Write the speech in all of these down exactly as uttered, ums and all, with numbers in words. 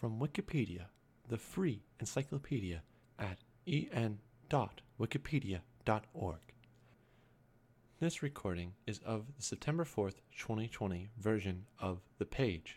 from Wikipedia, the free encyclopedia at e n dot wikipedia dot org. This recording is of the September fourth, twenty twenty version of The Page.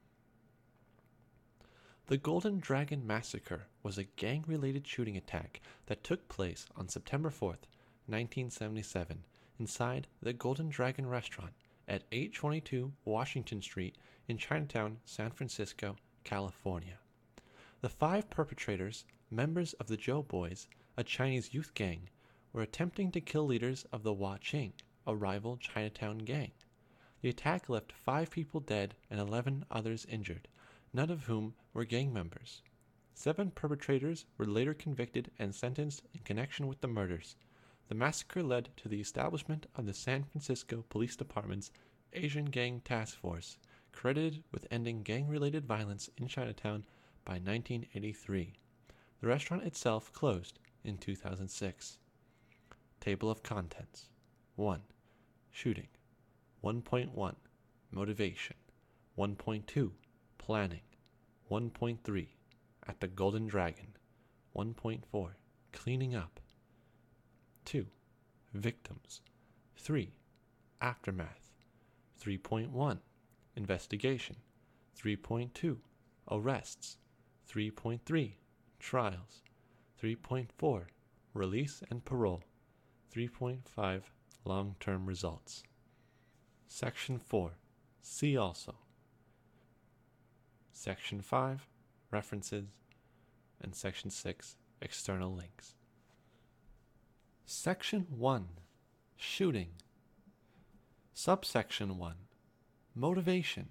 The Golden Dragon Massacre was a gang-related shooting attack that took place on September fourth, nineteen seventy-seven, inside the Golden Dragon restaurant at eight twenty-two Washington Street in Chinatown, San Francisco, California. The five perpetrators, members of the Doughboys, a Chinese youth gang, were attempting to kill leaders of the Hua Qing, a rival Chinatown gang. The attack left five people dead and eleven others injured, none of whom were gang members. Seven perpetrators were later convicted and sentenced in connection with the murders. The massacre led to the establishment of the San Francisco Police Department's Asian Gang Task Force, credited with ending gang-related violence in Chinatown by nineteen eighty-three. The restaurant itself closed in two thousand six. Table of Contents. one. Shooting. one point one. Motivation. one point two. Planning. one point three. At the Golden Dragon. one point four. Cleaning up. two. Victims. three. Aftermath. three point one. Investigation. three point two. Arrests. three point three. Trials. three point four. Release and parole. three point five. Long-term results. Section four. See also. Section five. References. And Section six. External links. Section one. Shooting. Subsection one. Motivation.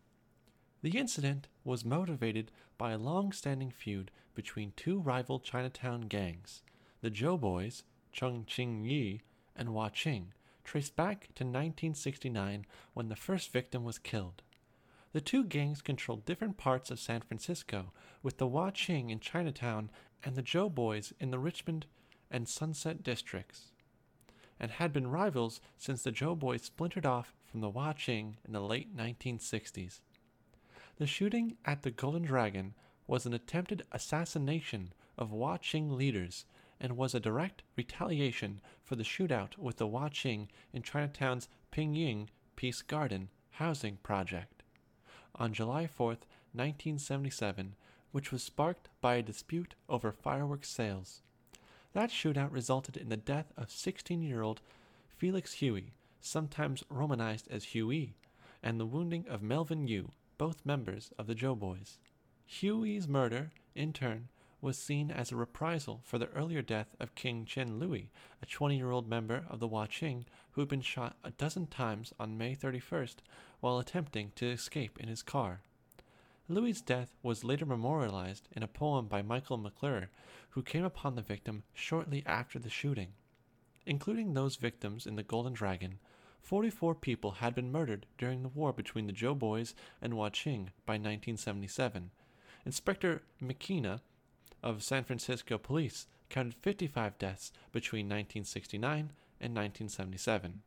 The incident was motivated by a long-standing feud between two rival Chinatown gangs, the Doughboys, Chung Ching Yi, and Hua Qing, traced back to nineteen sixty-nine when the first victim was killed. The two gangs controlled different parts of San Francisco, with the Hua Qing in Chinatown and the Doughboys in the Richmond and Sunset districts, and had been rivals since the Doughboys splintered off from the Hua Qing in the late nineteen sixties. The shooting at the Golden Dragon was an attempted assassination of Hua Qing leaders and was a direct retaliation for the shootout with the Hua Qing in Chinatown's Pingying Peace Garden housing project on July fourth, nineteen seventy-seven, which was sparked by a dispute over fireworks sales. That shootout resulted in the death of sixteen-year-old Felix Huey, sometimes romanized as Huey, and the wounding of Melvin Yu, both members of the Doughboys. Huey's murder, in turn, was seen as a reprisal for the earlier death of King Chen Louis, a twenty-year-old member of the Hua Qing who had been shot a dozen times on May thirty-first while attempting to escape in his car. Louis's death was later memorialized in a poem by Michael McClure, who came upon the victim shortly after the shooting. Including those victims in the Golden Dragon, forty-four people had been murdered during the war between the Doughboys and Hua Qing by nineteen seventy-seven. Inspector McKenna of San Francisco Police counted fifty-five deaths between nineteen sixty-nine and nineteen seventy-seven.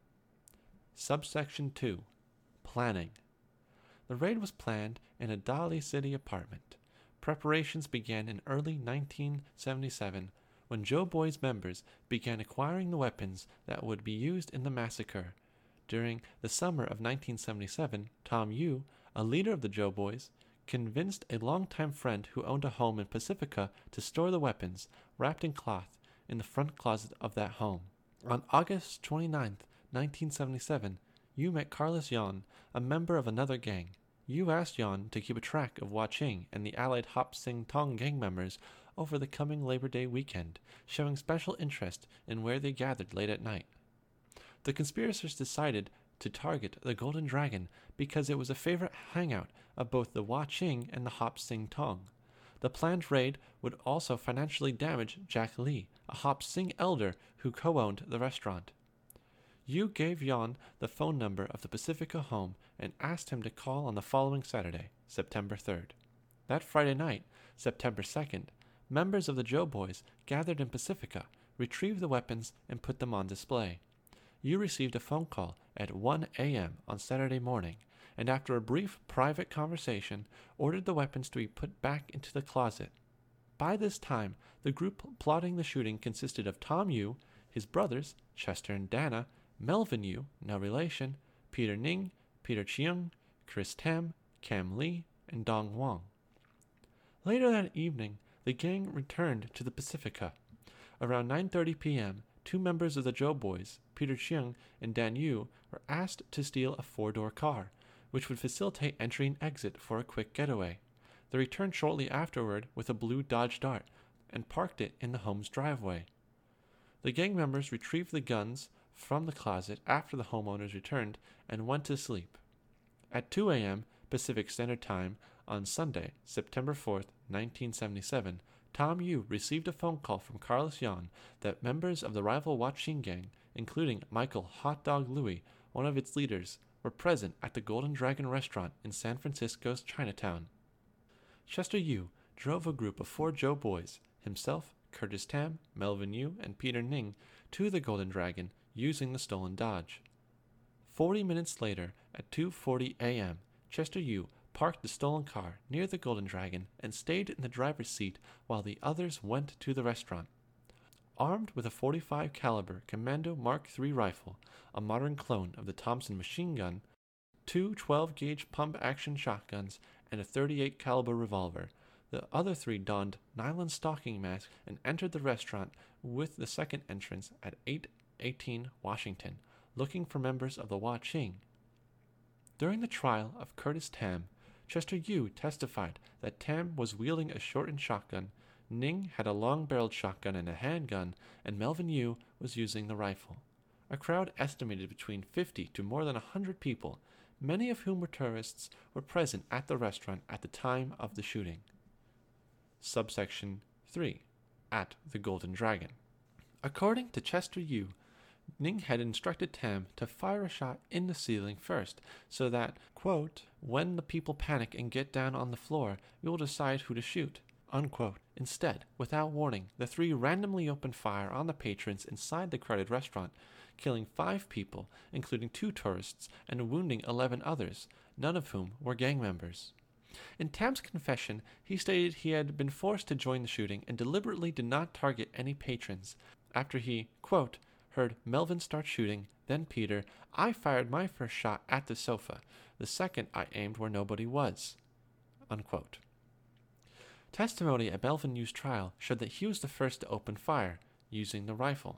Subsection two. Planning. The raid was planned in a Dali City apartment. Preparations began in early nineteen seventy-seven when Doughboys members began acquiring the weapons that would be used in the massacre. During the summer of nineteen seventy-seven, Tom Yu, a leader of the Doughboys, convinced a longtime friend who owned a home in Pacifica to store the weapons, wrapped in cloth, in the front closet of that home. On August twenty-ninth, nineteen seventy-seven, Yu met Carlos Yan, a member of another gang. Yu asked Yan to keep a track of Hua Qing and the allied Hop Sing Tong gang members over the coming Labor Day weekend, showing special interest in where they gathered late at night. The conspirators decided to target the Golden Dragon because it was a favorite hangout of both the Hua Qing and the Hop Sing Tong. The planned raid would also financially damage Jack Lee, a Hop Sing elder who co-owned the restaurant. Yu gave Yan the phone number of the Pacifica home and asked him to call on the following Saturday, September third. That Friday night, September second, members of the Doughboys gathered in Pacifica, retrieved the weapons, and put them on display. Yu received a phone call at one a.m. on Saturday morning and after a brief private conversation, ordered the weapons to be put back into the closet. By this time, the group plotting the shooting consisted of Tom Yu, his brothers, Chester and Dana, Melvin Yu, no relation, Peter Ning, Peter Cheung, Chris Tam, Cam Lee, and Dong Wang. Later that evening, the gang returned to the Pacifica. Around nine thirty p.m., two members of the Joe Boys, Peter Cheung and Dan Yu, were asked to steal a four-door car, which would facilitate entry and exit for a quick getaway. They returned shortly afterward with a blue Dodge Dart and parked it in the home's driveway. The gang members retrieved the guns from the closet after the homeowners returned and went to sleep. At two a.m. Pacific Standard Time on Sunday, September fourth, nineteen seventy-seven, Tom Yu received a phone call from Carlos Yan that members of the rival Huaqing gang, including Michael Hot Dog Louie, one of its leaders, were present at the Golden Dragon restaurant in San Francisco's Chinatown. Chester Yu drove a group of four Joe Boys, himself, Curtis Tam, Melvin Yu, and Peter Ning, to the Golden Dragon using the stolen Dodge. Forty minutes later, at two forty a.m., Chester Yu parked the stolen car near the Golden Dragon and stayed in the driver's seat while the others went to the restaurant. Armed with a forty-five caliber Commando Mark three rifle, a modern clone of the Thompson machine gun, two twelve-gauge pump-action shotguns, and a thirty-eight caliber revolver, the other three donned nylon stocking masks and entered the restaurant with the second entrance at eight eighteen Washington, looking for members of the Huaqing. During the trial of Curtis Tam, Chester Yu testified that Tam was wielding a shortened shotgun, Ning had a long-barreled shotgun and a handgun, and Melvin Yu was using the rifle. A crowd estimated between fifty to more than one hundred people, many of whom were tourists, were present at the restaurant at the time of the shooting. Subsection three. At the Golden Dragon. According to Chester Yu, Ning had instructed Tam to fire a shot in the ceiling first, so that, quote, when the people panic and get down on the floor, we will decide who to shoot, unquote. Instead, without warning, the three randomly opened fire on the patrons inside the crowded restaurant, killing five people, including two tourists, and wounding eleven others, none of whom were gang members. In Tam's confession, he stated he had been forced to join the shooting and deliberately did not target any patrons. After he, quote, heard Melvin start shooting, then Peter, I fired my first shot at the sofa. The second I aimed where nobody was, unquote. Testimony at Melvin Yu's trial showed that he was the first to open fire, using the rifle.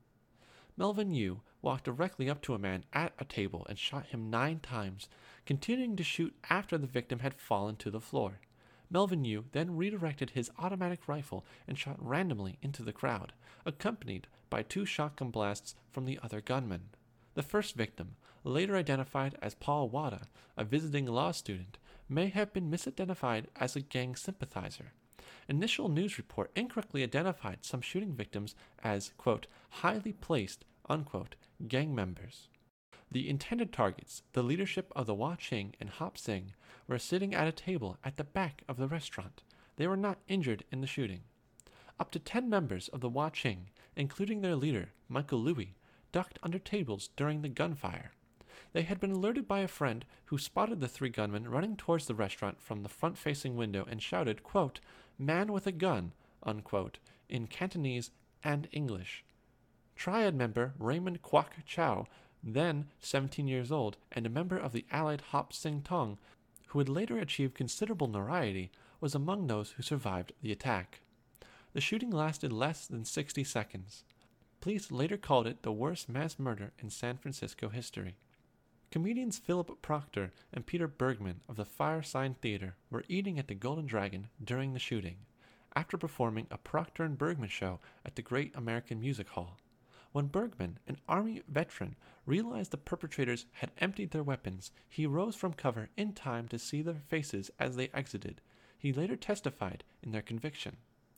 Melvin Yu walked directly up to a man at a table and shot him nine times, continuing to shoot after the victim had fallen to the floor. Melvin Yu then redirected his automatic rifle and shot randomly into the crowd, accompanied by two shotgun blasts from the other gunman. The first victim, later identified as Paul Wada, a visiting law student, may have been misidentified as a gang sympathizer. Initial news report incorrectly identified some shooting victims as, quote, highly placed, unquote, gang members. The intended targets, the leadership of the Huaqing and Hop Sing, were sitting at a table at the back of the restaurant. They were not injured in the shooting. Up to ten members of the Huaqing, including their leader, Michael Louie, ducked under tables during the gunfire. They had been alerted by a friend who spotted the three gunmen running towards the restaurant from the front-facing window and shouted, quote, man with a gun, unquote, in Cantonese and English. Triad member Raymond Kwok Chow, then seventeen years old and a member of the allied Hop Sing Tong, who would later achieve considerable notoriety, was among those who survived the attack. The shooting lasted less than sixty seconds. Police later called it the worst mass murder in San Francisco history. Comedians Philip Proctor and Peter Bergman of the Firesign Theater were eating at the Golden Dragon during the shooting, after performing a Proctor and Bergman show at the Great American Music Hall. When Bergman, an Army veteran, realized the perpetrators had emptied their weapons, he rose from cover in time to see their faces as they exited. He later testified in their conviction.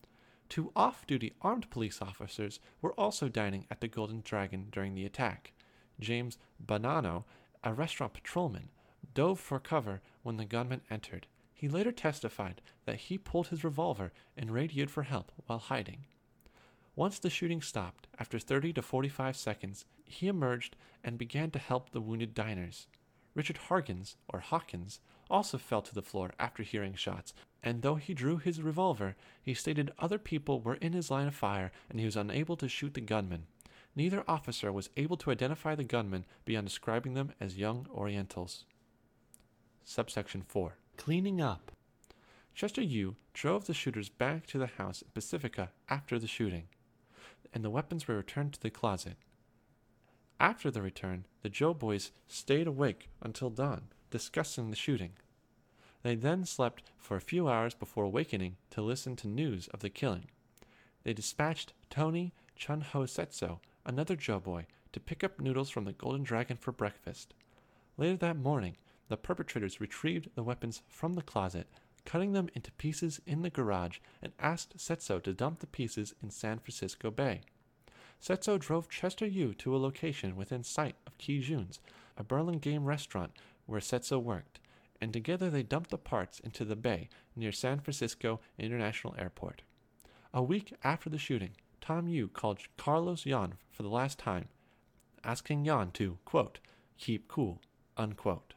Two off-duty armed police officers were also dining at the Golden Dragon during the attack. James Bonanno, a restaurant patrolman, dove for cover when the gunman entered. He later testified that he pulled his revolver and radioed for help while hiding. Once the shooting stopped, after thirty to forty-five seconds, he emerged and began to help the wounded diners. Richard Harkins, or Hawkins, also fell to the floor after hearing shots, and though he drew his revolver, he stated other people were in his line of fire and he was unable to shoot the gunman. Neither officer was able to identify the gunmen beyond describing them as young Orientals. Subsection four. Cleaning up. Chester Yu drove the shooters back to the house in Pacifica after the shooting, and the weapons were returned to the closet. After the return, the Joe boys stayed awake until dawn, discussing the shooting. They then slept for a few hours before awakening to listen to news of the killing. They dispatched Tony Chunho Setso, another Joe boy, to pick up noodles from the Golden Dragon for breakfast. Later that morning, the perpetrators retrieved the weapons from the closet, cutting them into pieces in the garage, and asked Setso to dump the pieces in San Francisco Bay. Setso drove Chester Yu to a location within sight of Kijun's, a Burlingame restaurant where Setso worked, and together they dumped the parts into the bay near San Francisco International Airport. A week after the shooting, Tom Yu called Carlos Yan for the last time, asking Yan to, quote, keep cool, unquote.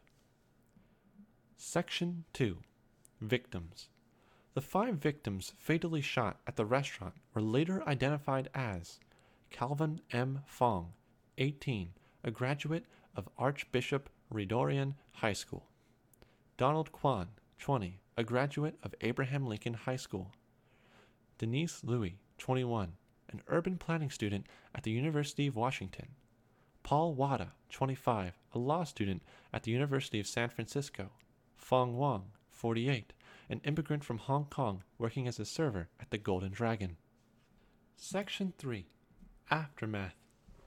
Section two. Victims. The five victims fatally shot at the restaurant were later identified as Calvin M. Fong, eighteen, a graduate of Archbishop Redorian High School. Donald Kwan, twenty, a graduate of Abraham Lincoln High School. Denise Louis, twenty-one, an urban planning student at the University of Washington. Paul Wada, twenty-five, a law student at the University of San Francisco. Fong Wong, forty-eight, an immigrant from Hong Kong working as a server at the Golden Dragon. Section three. Aftermath.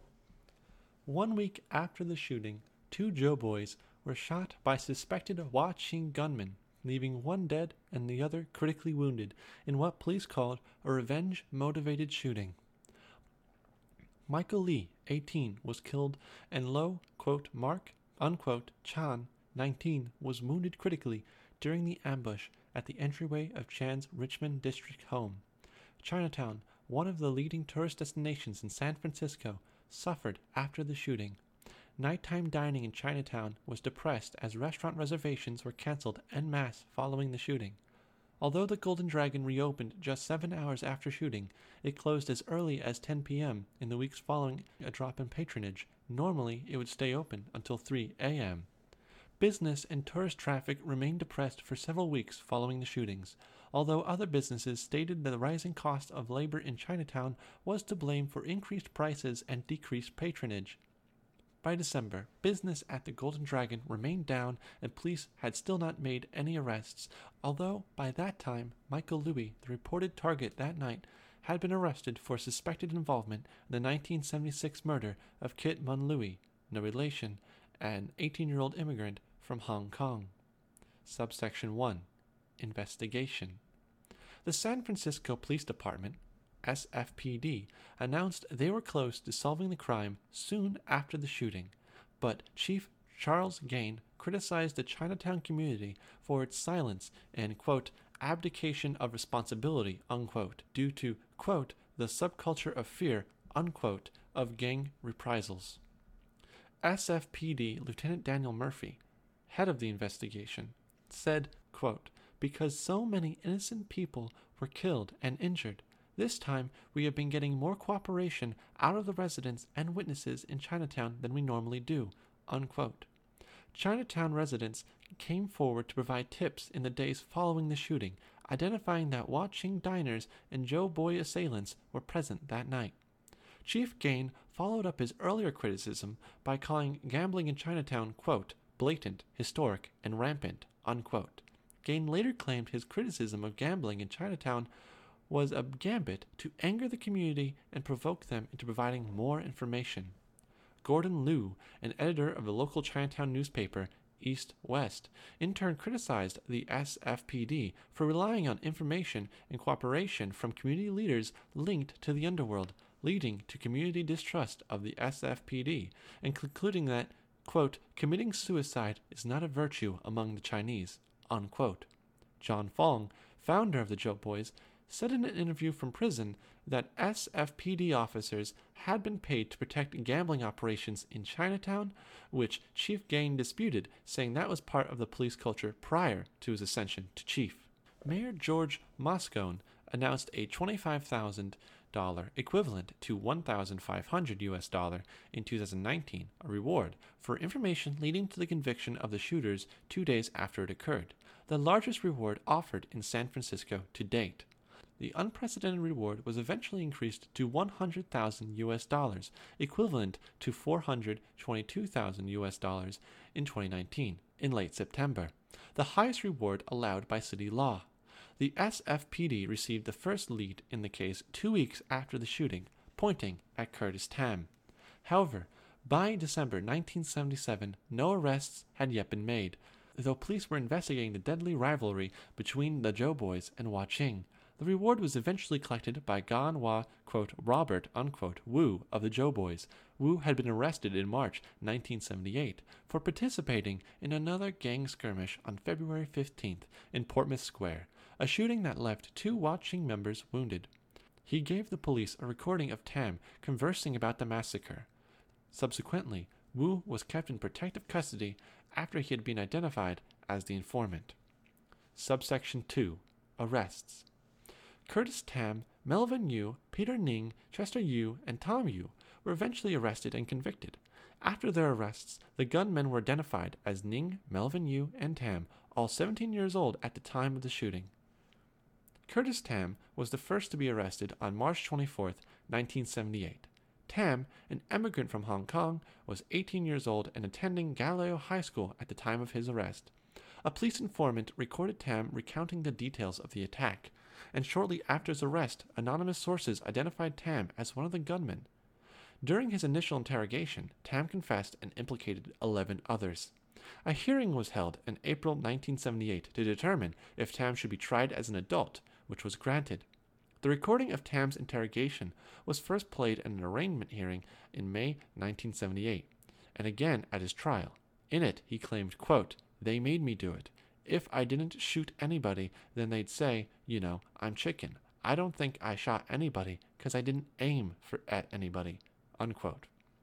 One week after the shooting, two Joe boys were shot by suspected Hua Qing gunmen, leaving one dead and the other critically wounded in what police called a revenge-motivated shooting. Michael Lee, eighteen, was killed, and Lo, quote, Mark, unquote, Chan, nineteen, was wounded critically during the ambush at the entryway of Chan's Richmond District home. Chinatown, one of the leading tourist destinations in San Francisco, suffered after the shooting. Nighttime dining in Chinatown was depressed as restaurant reservations were canceled en masse following the shooting. Although the Golden Dragon reopened just seven hours after shooting, it closed as early as ten p.m. in the weeks following a drop in patronage. Normally, it would stay open until three a.m. Business and tourist traffic remained depressed for several weeks following the shootings, although other businesses stated that the rising cost of labor in Chinatown was to blame for increased prices and decreased patronage. By December, business at the Golden Dragon remained down and police had still not made any arrests, although by that time Michael Louis, the reported target that night, had been arrested for suspected involvement in the nineteen seventy-six murder of Kit Mun Louis, no relation, an eighteen-year-old immigrant from Hong Kong. Subsection one. Investigation. The San Francisco Police Department, S F P D, announced they were close to solving the crime soon after the shooting, but Chief Charles Gain criticized the Chinatown community for its silence and, quote, abdication of responsibility, unquote, due to, quote, the subculture of fear, unquote, of gang reprisals. S F P D Lieutenant Daniel Murphy, head of the investigation, said, quote, because so many innocent people were killed and injured, this time we have been getting more cooperation out of the residents and witnesses in Chinatown than we normally do, unquote. Chinatown residents came forward to provide tips in the days following the shooting, identifying that Hua Qing diners and Joe Boy assailants were present that night. Chief Gain followed up his earlier criticism by calling gambling in Chinatown, quote, blatant, historic, and rampant, unquote. Gain later claimed his criticism of gambling in Chinatown was a gambit to anger the community and provoke them into providing more information. Gordon Liu, an editor of the local Chinatown newspaper, East West, in turn criticized the S F P D for relying on information and cooperation from community leaders linked to the underworld, leading to community distrust of the S F P D, and concluding that, quote, committing suicide is not a virtue among the Chinese, unquote. John Fong, founder of the Joe Boys, said in an interview from prison that S F P D officers had been paid to protect gambling operations in Chinatown, which Chief Gain disputed, saying that was part of the police culture prior to his ascension to chief. Mayor George Moscone announced a twenty-five thousand dollars equivalent to one thousand five hundred U S dollar in two thousand nineteen, a reward for information leading to the conviction of the shooters two days after it occurred, the largest reward offered in San Francisco to date. The unprecedented reward was eventually increased to one hundred thousand U S dollars, equivalent to four hundred twenty-two thousand U S dollars in twenty nineteen, in late September, the highest reward allowed by city law. The S F P D received the first lead in the case two weeks after the shooting, pointing at Curtis Tam. However, by December nineteen seventy-seven, no arrests had yet been made, though police were investigating the deadly rivalry between the Doughboys and Hua Qing. The reward was eventually collected by Gan Hua, quote, Robert, unquote, Wu of the Doughboys. Wu had been arrested in March nineteen seventy-eight for participating in another gang skirmish on February fifteenth in Portsmouth Square, a shooting that left two Hua Qing members wounded. He gave the police a recording of Tam conversing about the massacre. Subsequently, Wu was kept in protective custody after he had been identified as the informant. Subsection two. Arrests. Curtis Tam, Melvin Yu, Peter Ning, Chester Yu, and Tom Yu were eventually arrested and convicted. After their arrests, the gunmen were identified as Ning, Melvin Yu, and Tam, all seventeen years old at the time of the shooting. Curtis Tam was the first to be arrested on March twenty-fourth, nineteen seventy-eight. Tam, an immigrant from Hong Kong, was eighteen years old and attending Galileo High School at the time of his arrest. A police informant recorded Tam recounting the details of the attack, and shortly after his arrest, anonymous sources identified Tam as one of the gunmen. During his initial interrogation, Tam confessed and implicated eleven others. A hearing was held in April nineteen seventy-eight to determine if Tam should be tried as an adult, which was granted. The recording of Tam's interrogation was first played at an arraignment hearing in May nineteen seventy-eight, and again at his trial. In it, he claimed, quote, "They made me do it. If I didn't shoot anybody, then they'd say, you know, I'm chicken. I don't think I shot anybody because I didn't aim for at anybody," unquote.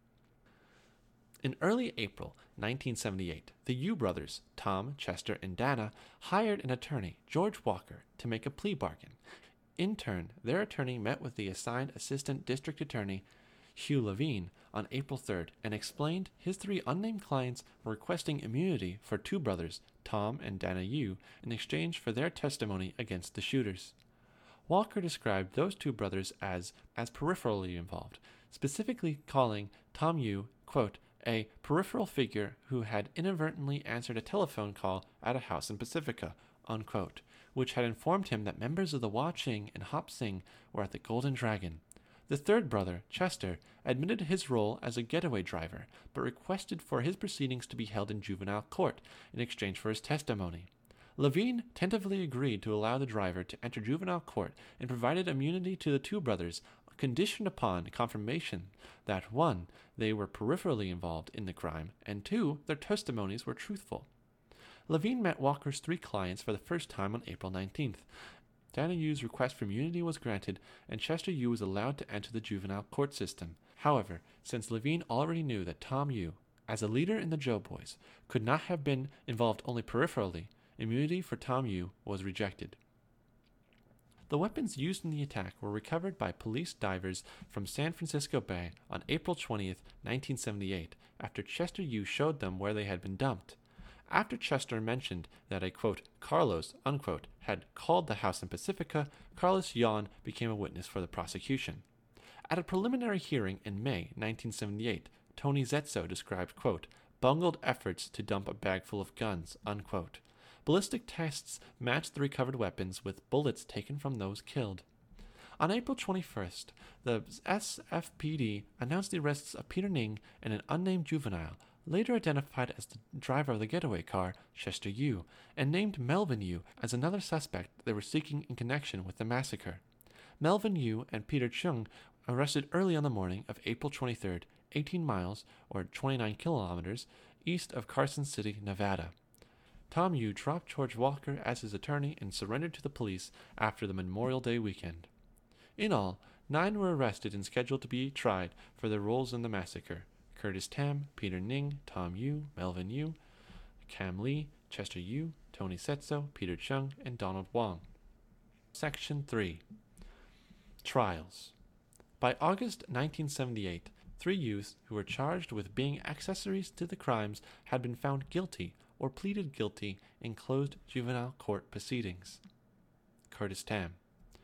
In early April nineteen seventy-eight, the Yu brothers, Tom, Chester, and Dana, hired an attorney, George Walker, to make a plea bargain. In turn, their attorney met with the assigned assistant district attorney, Hugh Levine, on April third and explained his three unnamed clients were requesting immunity for two brothers, Tom and Dana Yu, in exchange for their testimony against the shooters. Walker described those two brothers as, as peripherally involved, specifically calling Tom Yu, quote, a peripheral figure who had inadvertently answered a telephone call at a house in Pacifica, unquote, which had informed him that members of the Hua Qing and Hop Sing were at the Golden Dragon. The third brother, Chester, admitted his role as a getaway driver, but requested for his proceedings to be held in juvenile court in exchange for his testimony. Levine tentatively agreed to allow the driver to enter juvenile court and provided immunity to the two brothers, conditioned upon confirmation that, one, they were peripherally involved in the crime, and two, their testimonies were truthful. Levine met Walker's three clients for the first time on April nineteenth. Dana Yu's request for immunity was granted, and Chester Yu was allowed to enter the juvenile court system. However, since Levine already knew that Tom Yu, as a leader in the Doughboys, could not have been involved only peripherally, immunity for Tom Yu was rejected. The weapons used in the attack were recovered by police divers from San Francisco Bay on April twentieth, nineteen seventy-eight, after Chester Yu showed them where they had been dumped. After Chester mentioned that a, quote, Carlos, unquote, had called the house in Pacifica, Carlos Yon became a witness for the prosecution. At a preliminary hearing in May nineteen seventy-eight, Tony Zetso described, quote, bungled efforts to dump a bag full of guns, unquote. Ballistic tests matched the recovered weapons with bullets taken from those killed. On April twenty-first, the S F P D announced the arrests of Peter Ning and an unnamed juvenile, later identified as the driver of the getaway car, Chester Yu, and named Melvin Yu as another suspect they were seeking in connection with the massacre. Melvin Yu and Peter Chung arrested early on the morning of April twenty-third, eighteen miles, or twenty-nine kilometers, east of Carson City, Nevada. Tom Yu dropped George Walker as his attorney and surrendered to the police after the Memorial Day weekend. In all, nine were arrested and scheduled to be tried for their roles in the massacre: Curtis Tam, Peter Ning, Tom Yu, Melvin Yu, Cam Lee, Chester Yu, Tony Setso, Peter Chung, and Donald Wong. Section three. Trials. By August nineteen seventy-eight, three youths who were charged with being accessories to the crimes had been found guilty or pleaded guilty in closed juvenile court proceedings. Curtis Tam.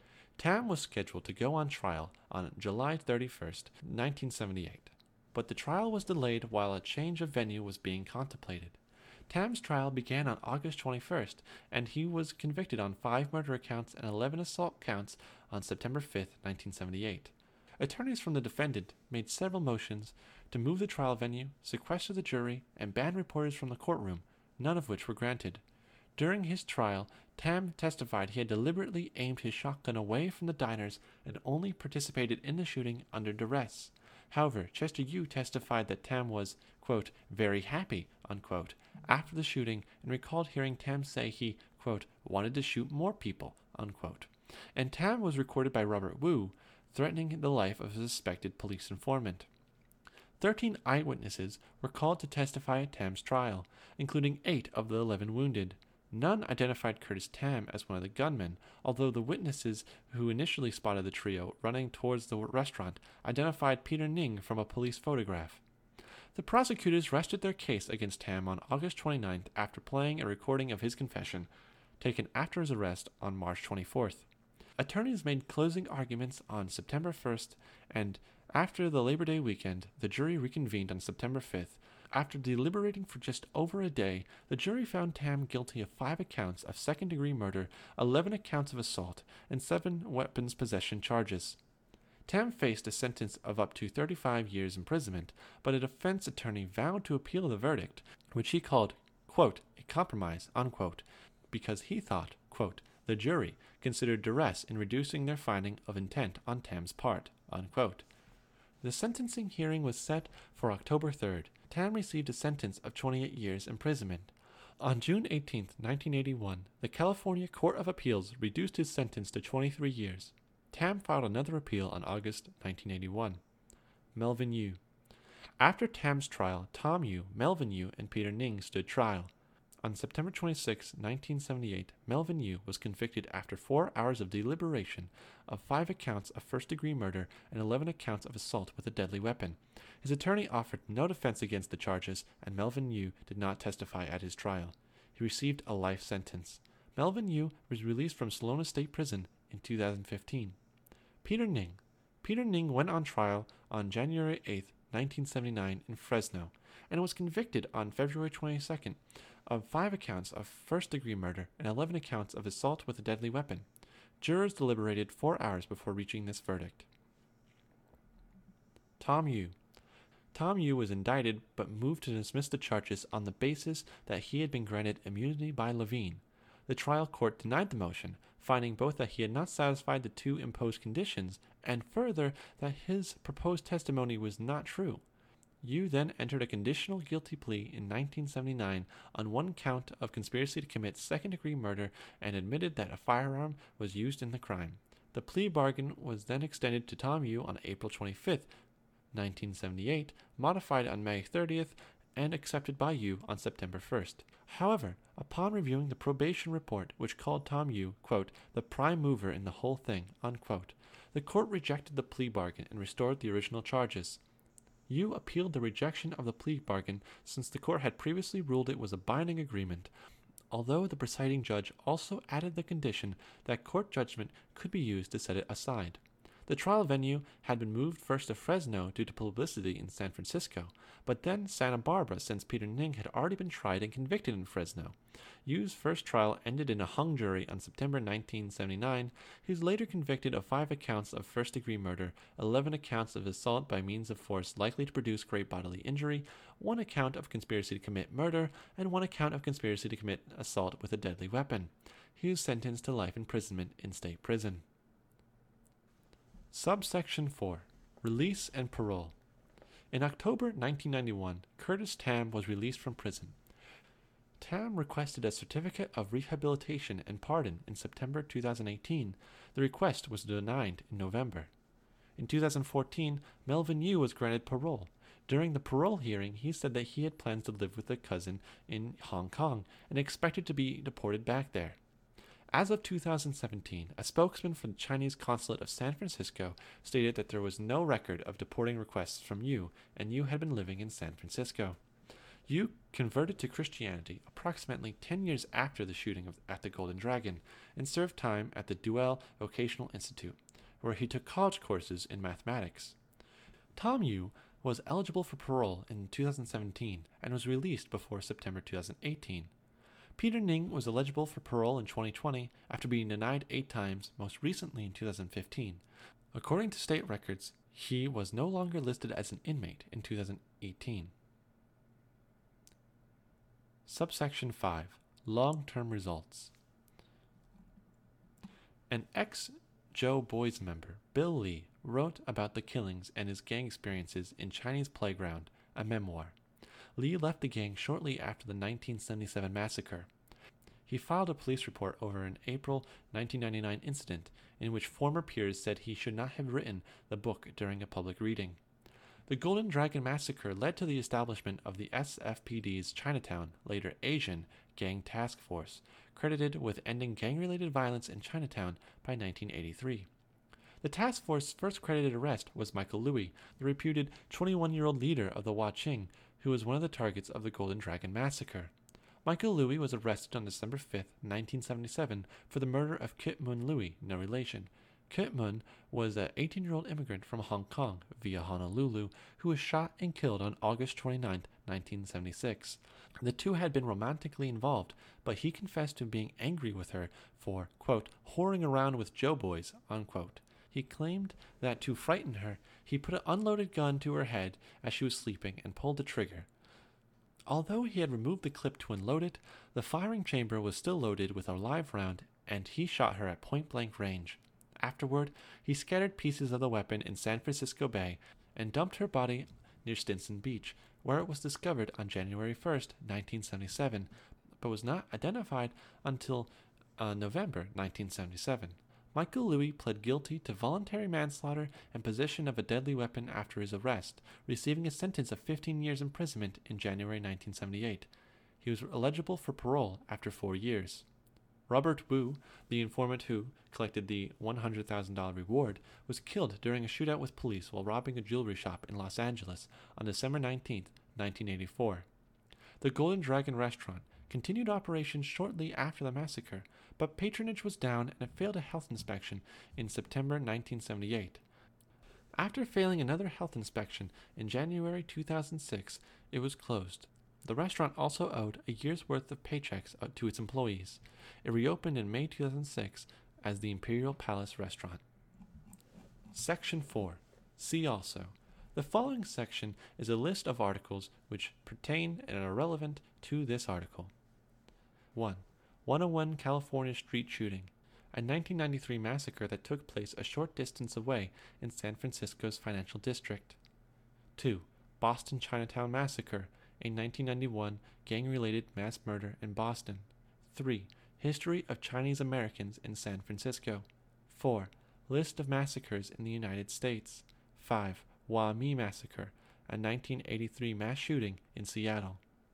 Tam was scheduled to go on trial on July thirty-first, nineteen seventy-eight, but the trial was delayed while a change of venue was being contemplated. Tam's trial began on August twenty-first, and he was convicted on five murder counts and eleven assault counts on September fifth, nineteen seventy-eight. Attorneys from the defendant made several motions to move the trial venue, sequester the jury, and ban reporters from the courtroom, none of which were granted. During his trial, Tam testified he had deliberately aimed his shotgun away from the diners and only participated in the shooting under duress. However, Chester Yu testified that Tam was, quote, very happy, unquote, after the shooting, and recalled hearing Tam say he, quote, wanted to shoot more people, unquote. And Tam was recorded by Robert Wu, threatening the life of a suspected police informant. Thirteen eyewitnesses were called to testify at Tam's trial, including eight of the eleven wounded. None identified Curtis Tam as one of the gunmen, although the witnesses who initially spotted the trio running towards the restaurant identified Peter Ning from a police photograph. The prosecutors rested their case against Tam on August twenty-ninth after playing a recording of his confession, taken after his arrest on March twenty-fourth. Attorneys made closing arguments on September first, and after the Labor Day weekend, the jury reconvened on September fifth. After deliberating for just over a day, the jury found Tam guilty of five accounts of second-degree murder, eleven accounts of assault, and seven weapons possession charges. Tam faced a sentence of up to thirty-five years imprisonment, but a defense attorney vowed to appeal the verdict, which he called, quote, a compromise, unquote, because he thought, quote, the jury considered duress in reducing their finding of intent on Tam's part, unquote. The sentencing hearing was set for October third. Tam received a sentence of twenty-eight years imprisonment. On June eighteenth, nineteen eighty-one, the California Court of Appeals reduced his sentence to twenty-three years. Tam filed another appeal on August nineteen eighty-one. Melvin Yu. After Tam's trial, Tom Yu, Melvin Yu, and Peter Ning stood trial. On September twenty-sixth, nineteen seventy-eight, Melvin Yu was convicted after four hours of deliberation of five accounts of first-degree murder and eleven accounts of assault with a deadly weapon. His attorney offered no defense against the charges, and Melvin Yu did not testify at his trial. He received a life sentence. Melvin Yu was released from Salona State Prison in two thousand fifteen. Peter Ning. Peter Ning went on trial on January eighth, nineteen seventy-nine in Fresno, and was convicted on February twenty-second of five accounts of first-degree murder and eleven accounts of assault with a deadly weapon. Jurors deliberated four hours before reaching this verdict. Tom Yu. Tom Yu was indicted but moved to dismiss the charges on the basis that he had been granted immunity by Levine. The trial court denied the motion, finding both that he had not satisfied the two imposed conditions and further that his proposed testimony was not true. Yu then entered a conditional guilty plea in nineteen seventy-nine on one count of conspiracy to commit second-degree murder and admitted that a firearm was used in the crime. The plea bargain was then extended to Tom Yu on April twenty-fifth, nineteen seventy-eight, modified on May thirtieth, and accepted by Yu on September first. However, upon reviewing the probation report, which called Tom Yu, quote, the prime mover in the whole thing, unquote, the court rejected the plea bargain and restored the original charges. Yu appealed the rejection of the plea bargain since the court had previously ruled it was a binding agreement, although the presiding judge also added the condition that court judgment could be used to set it aside. The trial venue had been moved first to Fresno due to publicity in San Francisco, but then Santa Barbara since Peter Ning had already been tried and convicted in Fresno. Yu's first trial ended in a hung jury on September nineteen seventy-nine. He was later convicted of five accounts of first-degree murder, eleven accounts of assault by means of force likely to produce great bodily injury, one account of conspiracy to commit murder, and one account of conspiracy to commit assault with a deadly weapon. He was sentenced to life imprisonment in state prison. Subsection four. Release and Parole. In October nineteen ninety-one, Curtis Tam was released from prison. Tam requested a certificate of rehabilitation and pardon in September two thousand eighteen. The request was denied in November. In two thousand fourteen, Melvin Yu was granted parole. During the parole hearing, he said that he had plans to live with a cousin in Hong Kong and expected to be deported back there. As of two thousand seventeen, a spokesman for the Chinese consulate of San Francisco stated that there was no record of deporting requests from Yu, and Yu had been living in San Francisco. Yu converted to Christianity approximately ten years after the shooting of, at the Golden Dragon and served time at the Duell Vocational Institute, where he took college courses in mathematics. Tom Yu was eligible for parole in two thousand seventeen and was released before September two thousand eighteen. Peter Ning was eligible for parole in twenty twenty after being denied eight times, most recently in two thousand fifteen. According to state records, he was no longer listed as an inmate in two thousand eighteen. Subsection five. Long-term results. An ex-Joe Boys member, Bill Lee, wrote about the killings and his gang experiences in Chinese Playground, a memoir. Lee left the gang shortly after the nineteen seventy-seven massacre. He filed a police report over an April nineteen ninety-nine incident in which former peers said he should not have written the book during a public reading. The Golden Dragon Massacre led to the establishment of the S F P D's Chinatown, later Asian, Gang Task Force, credited with ending gang-related violence in Chinatown by nineteen eighty-three. The task force's first credited arrest was Michael Louis, the reputed twenty-one-year-old leader of the Hua Qing, who was one of the targets of the Golden Dragon Massacre. Michael Louis was arrested on December fifth, nineteen seventy-seven, for the murder of Kit Mun Louis, no relation. Kit Mun was an eighteen-year-old immigrant from Hong Kong via Honolulu who was shot and killed on August twenty-ninth, nineteen seventy-six. The two had been romantically involved, but he confessed to being angry with her for, quote, whoring around with Joe Boys, unquote. He claimed that to frighten her, he put an unloaded gun to her head as she was sleeping and pulled the trigger. Although he had removed the clip to unload it, the firing chamber was still loaded with a live round, and he shot her at point-blank range. Afterward, he scattered pieces of the weapon in San Francisco Bay and dumped her body near Stinson Beach, where it was discovered on January first, nineteen seventy-seven, but was not identified until uh, November nineteen seventy-seven. Michael Louis pled guilty to voluntary manslaughter and possession of a deadly weapon after his arrest, receiving a sentence of fifteen years imprisonment in January nineteen seventy-eight. He was eligible for parole after four years. Robert Wu, the informant who collected the one hundred thousand dollars reward, was killed during a shootout with police while robbing a jewelry shop in Los Angeles on December nineteenth, nineteen eighty-four. The Golden Dragon restaurant continued operations shortly after the massacre, but patronage was down and it failed a health inspection in September nineteen seventy-eight. After failing another health inspection in January two thousand six, it was closed. The restaurant also owed a year's worth of paychecks to its employees. It reopened in May two thousand six as the Imperial Palace Restaurant. Section four. See also. The following section is a list of articles which pertain and are relevant to this article. one. one oh one California Street Shooting, a nineteen ninety-three massacre that took place a short distance away in San Francisco's financial district. two. Boston Chinatown Massacre, a nineteen ninety-one gang-related mass murder in Boston. three. History of Chinese Americans in San Francisco. four. List of massacres in the United States. five. Hua Mi Massacre, a nineteen eighty-three mass shooting in Seattle.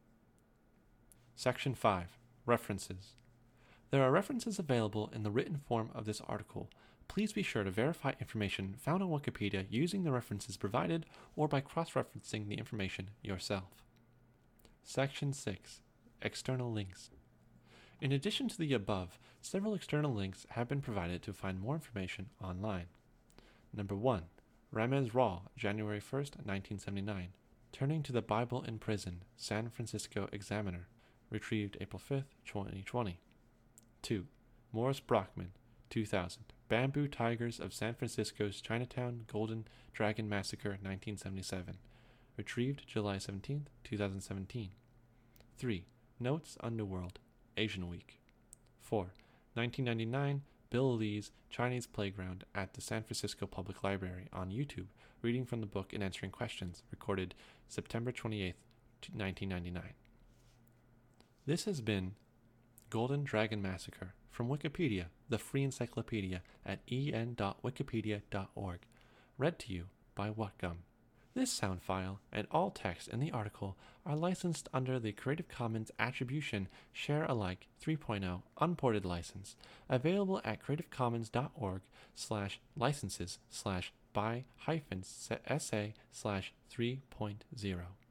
Section five. References. There are references available in the written form of this article. Please be sure to verify information found on Wikipedia using the references provided or by cross-referencing the information yourself. Section six. External links. In addition to the above, several external links have been provided to find more information online. Number one. Ramez Raw, January first, nineteen seventy-nine. Turning to the Bible in Prison, San Francisco Examiner. Retrieved April fifth, twenty twenty. two. Morris Brockman, two thousand. Bamboo Tigers of San Francisco's Chinatown Golden Dragon Massacre, nineteen seventy-seven. Retrieved July seventeenth, twenty seventeen. three. Notes Underworld, Asian Week. four. nineteen ninety-nine, Bill Lee's Chinese Playground at the San Francisco Public Library on YouTube, reading from the book and answering questions, recorded September twenty-eighth, nineteen ninety-nine. This has been Golden Dragon Massacre from Wikipedia, the free encyclopedia at e n dot wikipedia dot org. Read to you by Whatgum. This sound file and all text in the article are licensed under the Creative Commons Attribution Share Alike three point oh Unported License, available at creativecommons.org slash licenses slash by hyphen sa slash 3.0.